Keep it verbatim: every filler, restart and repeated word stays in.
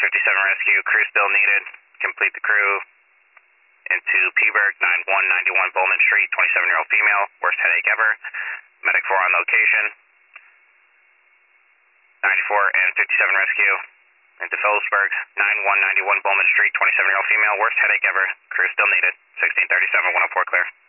fifty-seven rescue, crew still needed. Complete the crew into Peaburg, nine one nine one Bowman Street, twenty-seven-year-old female, worst headache ever. Medic four on location. ninety-four and fifty-seven rescue into Phillipsburg, nine one nine one Bowman Street, twenty-seven-year-old female, worst headache ever. Crew still needed. sixteen thirty-seven, one oh four clear.